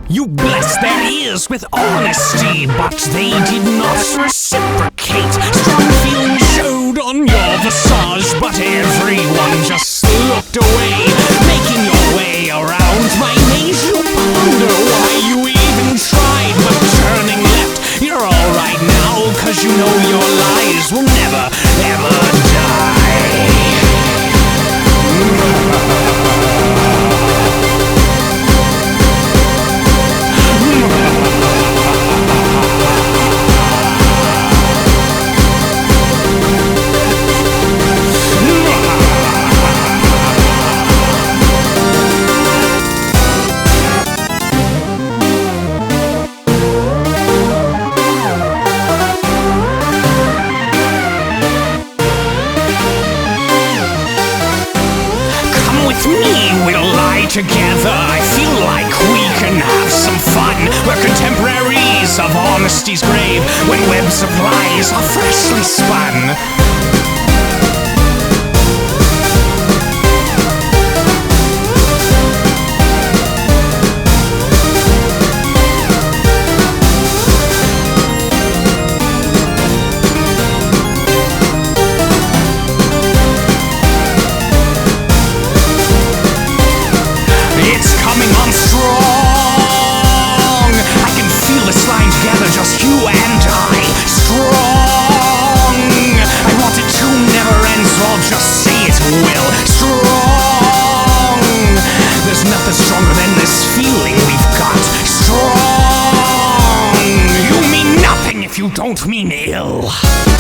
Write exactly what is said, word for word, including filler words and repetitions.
You blessed their ears with honesty, but they did not reciprocate. Strong feelings showed on your visage, but everyone just looked away. Making your way around my maze, you ponder why you even tried. But turning left, you're alright now, cause you know your lies will never, ever die. With me, we'll lie together. I feel like we can have some fun. We're contemporaries of honesty's grave, when webs of lies are freshly spun. It's coming on strong. I can feel us lying together, just you and I. Strong. I want it to never end, so I'll just say it will. Strong. There's nothing stronger than this feeling we've got. Strong. You mean nothing if you don't mean ill.